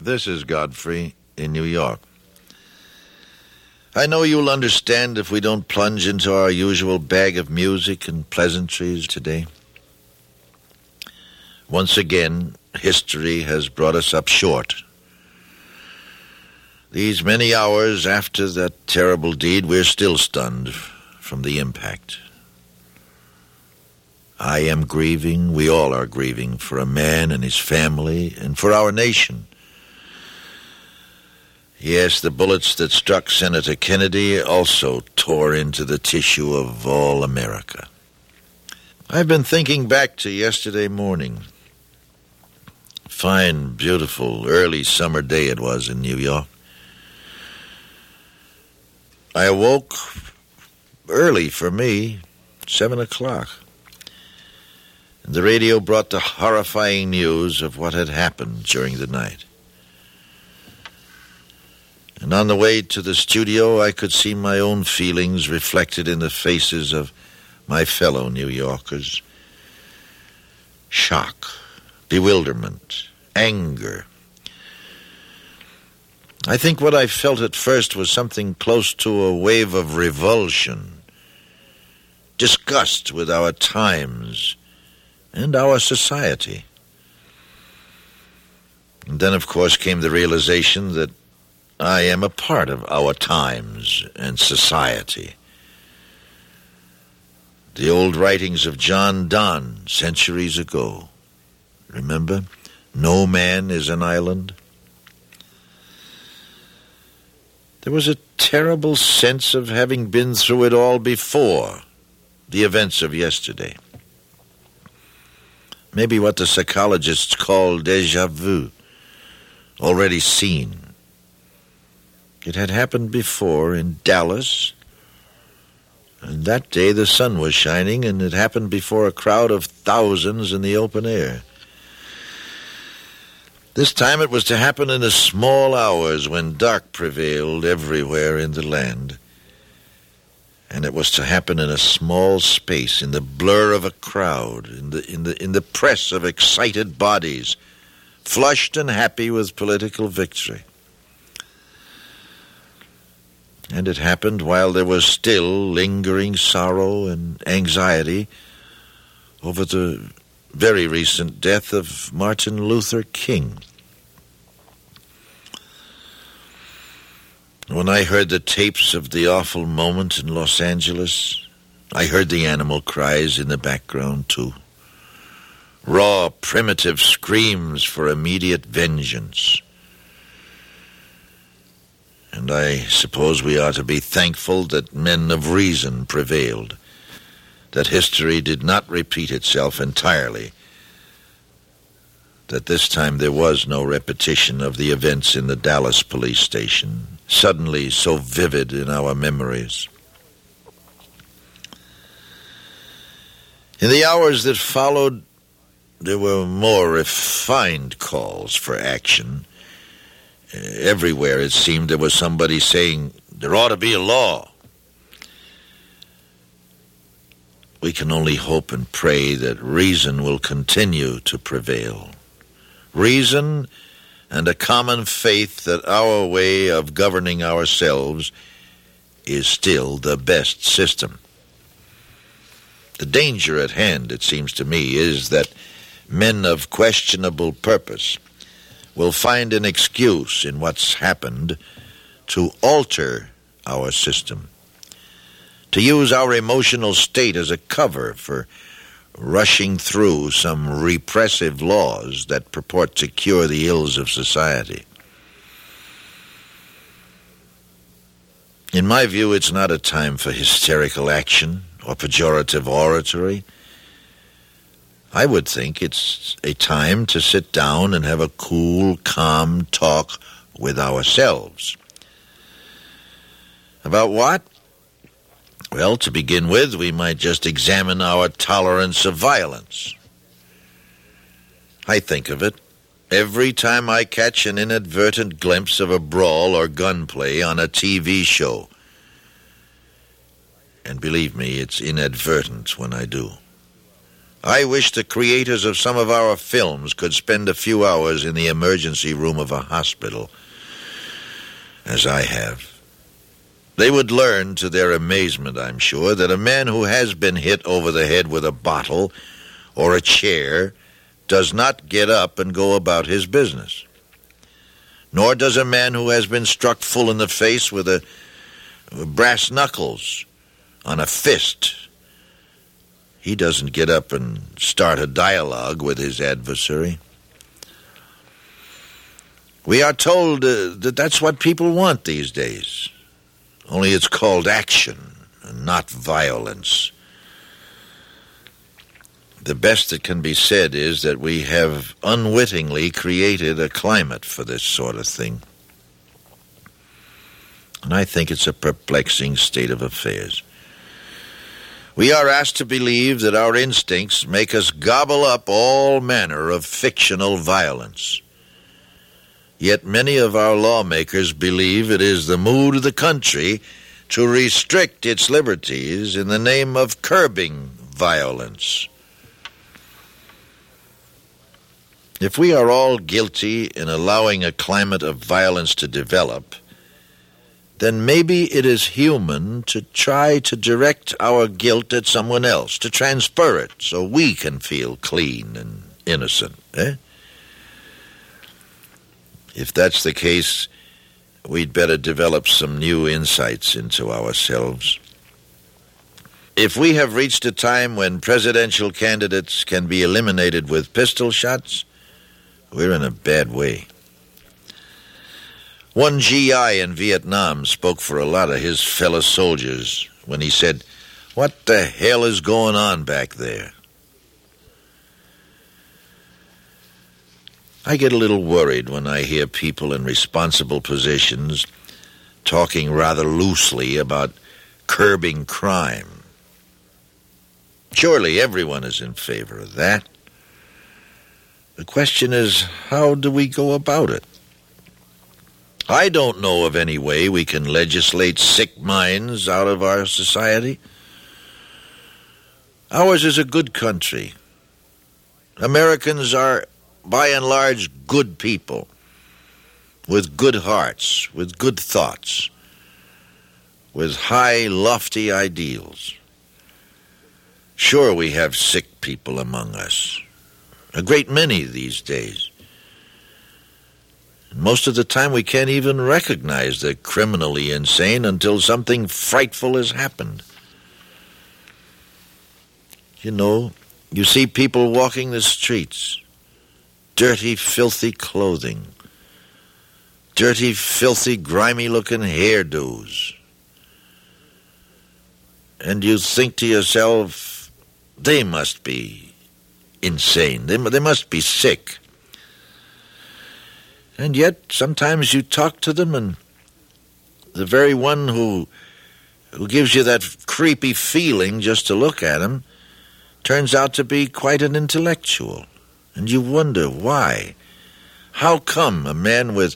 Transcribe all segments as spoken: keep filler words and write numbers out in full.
This is Godfrey in New York. I know you'll understand if we don't plunge into our usual bag of music and pleasantries today. Once again, history has brought us up short. These many hours after that terrible deed, we're still stunned from the impact. I am grieving, we all are grieving, for a man and his family and for our nation. Yes, the bullets that struck Senator Kennedy also tore into the tissue of all America. I've been thinking back to yesterday morning. Fine, beautiful, early summer day it was in New York. I awoke early for me, seven o'clock. And the radio brought the horrifying news of what had happened during the night. And on the way to the studio, I could see my own feelings reflected in the faces of my fellow New Yorkers. Shock, bewilderment, anger. I think what I felt at first was something close to a wave of revulsion, disgust with our times and our society. And then, of course, came the realization that I am a part of our times and society. The old writings of John Donne, centuries ago. Remember? No man is an island. There was a terrible sense of having been through it all before, the events of yesterday. Maybe what the psychologists call déjà vu, already seen. It had happened before in Dallas, and that day the sun was shining, and it happened before a crowd of thousands in the open air. This time it was to happen in the small hours when dark prevailed everywhere in the land. And it was to happen in a small space, in the blur of a crowd, in the, in the, in the press of excited bodies, flushed and happy with political victory. And it happened while there was still lingering sorrow and anxiety over the very recent death of Martin Luther King. When I heard the tapes of the awful moment in Los Angeles, I heard the animal cries in the background too. Raw, primitive screams for immediate vengeance. And I suppose we ought to be thankful that men of reason prevailed, that history did not repeat itself entirely, that this time there was no repetition of the events in the Dallas police station, suddenly so vivid in our memories. In the hours that followed, there were more refined calls for action. Everywhere, it seemed, there was somebody saying, there ought to be a law. We can only hope and pray that reason will continue to prevail. Reason and a common faith that our way of governing ourselves is still the best system. The danger at hand, it seems to me, is that men of questionable purpose will find an excuse in what's happened to alter our system, to use our emotional state as a cover for rushing through some repressive laws that purport to cure the ills of society. In my view, it's not a time for hysterical action or pejorative oratory. I would think it's a time to sit down and have a cool, calm talk with ourselves. About what? Well, to begin with, we might just examine our tolerance of violence. I think of it every time I catch an inadvertent glimpse of a brawl or gunplay on a T V show. And believe me, it's inadvertent when I do. I wish the creators of some of our films could spend a few hours in the emergency room of a hospital, as I have. They would learn, to their amazement, I'm sure, that a man who has been hit over the head with a bottle or a chair does not get up and go about his business. Nor does a man who has been struck full in the face with a brass knuckles on a fist, he doesn't get up and start a dialogue with his adversary. We are told uh, that that's what people want these days. Only it's called action and not violence. The best that can be said is that we have unwittingly created a climate for this sort of thing. And I think it's a perplexing state of affairs. We are asked to believe that our instincts make us gobble up all manner of fictional violence. Yet many of our lawmakers believe it is the mood of the country to restrict its liberties in the name of curbing violence. If we are all guilty in allowing a climate of violence to develop, then maybe it is human to try to direct our guilt at someone else, to transfer it so we can feel clean and innocent, eh? If that's the case, we'd better develop some new insights into ourselves. If we have reached a time when presidential candidates can be eliminated with pistol shots, we're in a bad way. One G I in Vietnam spoke for a lot of his fellow soldiers when he said, "What the hell is going on back there?" I get a little worried when I hear people in responsible positions talking rather loosely about curbing crime. Surely everyone is in favor of that. The question is, how do we go about it? I don't know of any way we can legislate sick minds out of our society. Ours is a good country. Americans are, by and large, good people, with good hearts, with good thoughts, with high, lofty ideals. Sure, we have sick people among us, a great many these days. Most of the time we can't even recognize the criminally insane until something frightful has happened. You know, you see people walking the streets, dirty, filthy clothing, dirty, filthy, grimy-looking hairdos. And you think to yourself, they must be insane. They, they must be sick. And yet, sometimes you talk to them, and the very one who who gives you that creepy feeling just to look at him turns out to be quite an intellectual. And you wonder why. How come a man with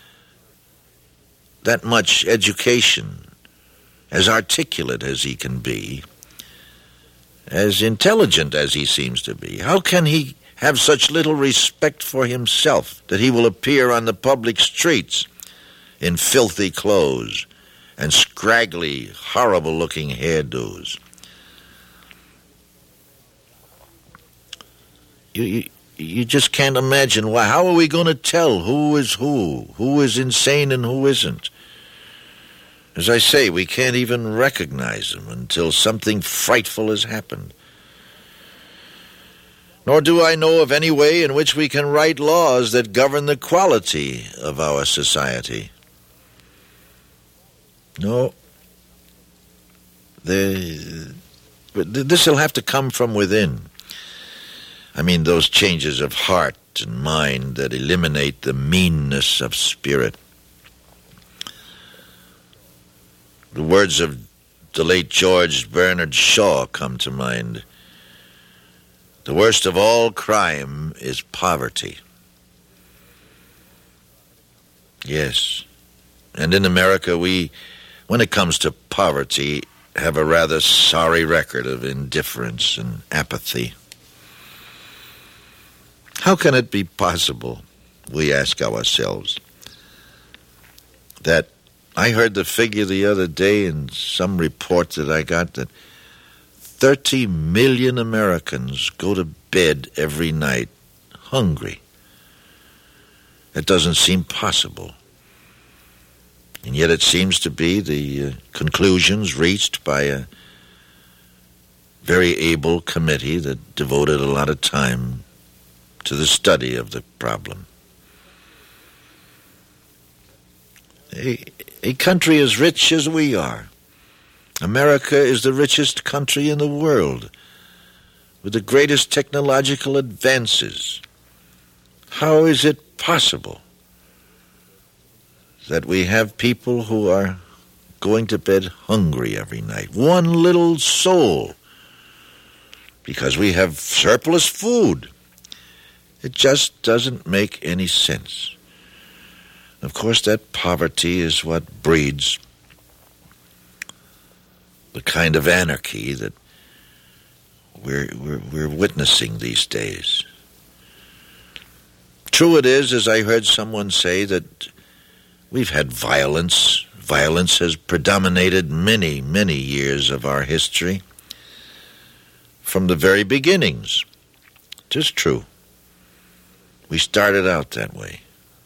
that much education, as articulate as he can be, as intelligent as he seems to be, how can he have such little respect for himself that he will appear on the public streets in filthy clothes and scraggly, horrible-looking hairdos? You, you, you just can't imagine. Why. How are we going to tell who is who, who is insane and who isn't? As I say, we can't even recognize them until something frightful has happened. Nor do I know of any way in which we can write laws that govern the quality of our society. No. The, this will have to come from within. I mean, those changes of heart and mind that eliminate the meanness of spirit. The words of the late George Bernard Shaw come to mind. The worst of all crime is poverty. Yes. And in America, we, when it comes to poverty, have a rather sorry record of indifference and apathy. How can it be possible, we ask ourselves, that I heard the figure the other day in some report that I got that thirty million Americans go to bed every night hungry. It doesn't seem possible. And yet it seems to be the uh, conclusions reached by a very able committee that devoted a lot of time to the study of the problem. A, a country as rich as we are, America is the richest country in the world, with the greatest technological advances. How is it possible that we have people who are going to bed hungry every night? One little soul. Because we have surplus food. It just doesn't make any sense. Of course, that poverty is what breeds the kind of anarchy that we're, we're, we're witnessing these days. True it is, as I heard someone say, that we've had violence. Violence has predominated many, many years of our history. From the very beginnings. It is true. We started out that way.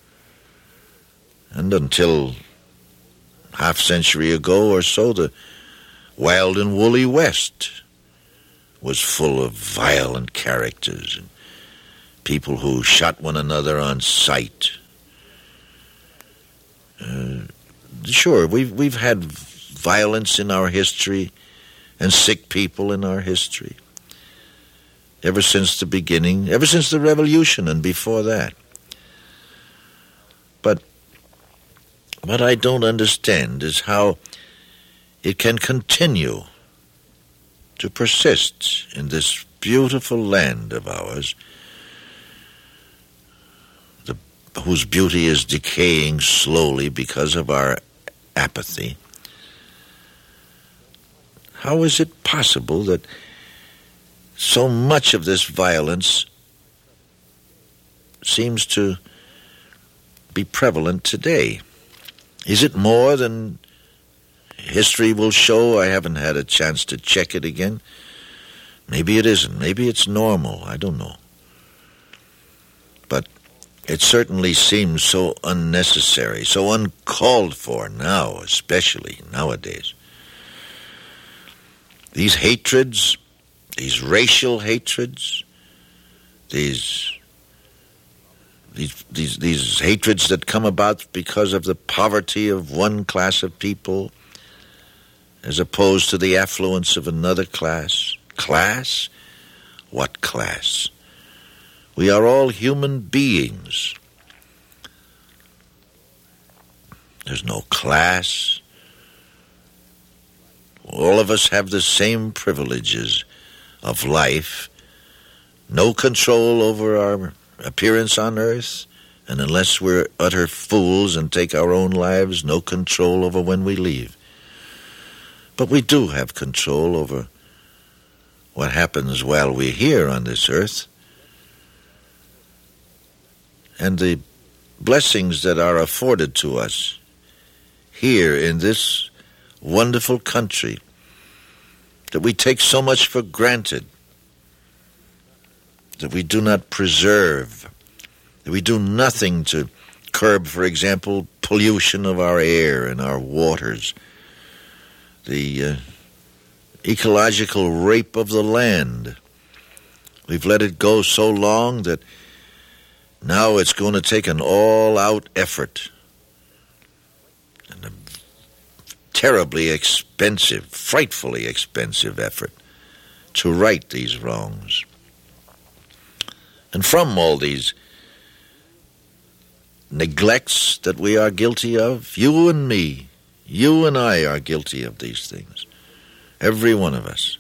And until half century ago or so, the wild and woolly West was full of violent characters and people who shot one another on sight. Uh, sure, we've, we've had violence in our history and sick people in our history. Ever since the beginning, ever since the Revolution and before that. But what I don't understand is how it can continue to persist in this beautiful land of ours, the, whose beauty is decaying slowly because of our apathy. How is it possible that so much of this violence seems to be prevalent today? Is it more than history will show? I haven't had a chance to check it again. Maybe it isn't. Maybe it's normal. I don't know. But it certainly seems so unnecessary, so uncalled for now, especially nowadays. These hatreds, these racial hatreds, these, these these these hatreds that come about because of the poverty of one class of people as opposed to the affluence of another class. Class? What class? We are all human beings. There's no class. All of us have the same privileges of life, no control over our appearance on earth, and unless we're utter fools and take our own lives, no control over when we leave. But we do have control over what happens while we're here on this earth, and the blessings that are afforded to us here in this wonderful country that we take so much for granted, that we do not preserve, that we do nothing to curb, for example, pollution of our air and our waters, the uh, ecological rape of the land. We've let it go so long that now it's going to take an all-out effort and a terribly expensive, frightfully expensive effort to right these wrongs. And from all these neglects that we are guilty of, you and me, you and I are guilty of these things. Every one of us.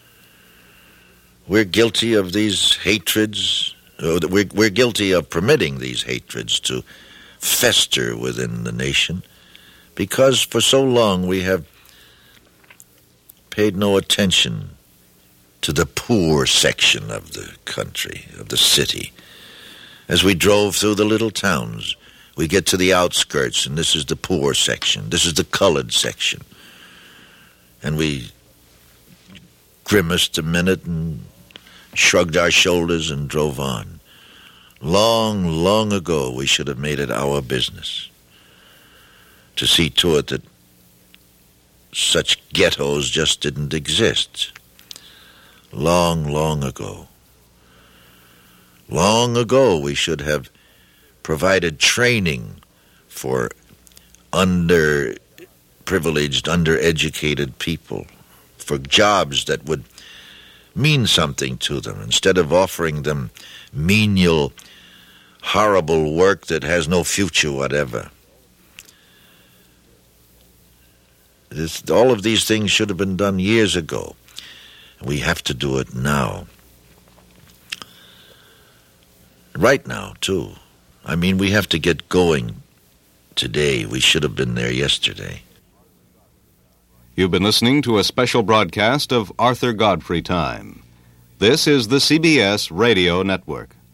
We're guilty of these hatreds. We're, we're guilty of permitting these hatreds to fester within the nation because for so long we have paid no attention to the poor section of the country, of the city. As we drove through the little towns, we get to the outskirts, and this is the poor section. This is the colored section. And we grimaced a minute and shrugged our shoulders and drove on. Long, long ago, we should have made it our business to see to it that such ghettos just didn't exist. Long, long ago. Long ago, we should have provided training for underprivileged, undereducated people, for jobs that would mean something to them, instead of offering them menial, horrible work that has no future whatever. This, all of these things should have been done years ago. We have to do it now. Right now, too. I mean, we have to get going today. We should have been there yesterday. You've been listening to a special broadcast of Arthur Godfrey Time. This is the C B S Radio Network.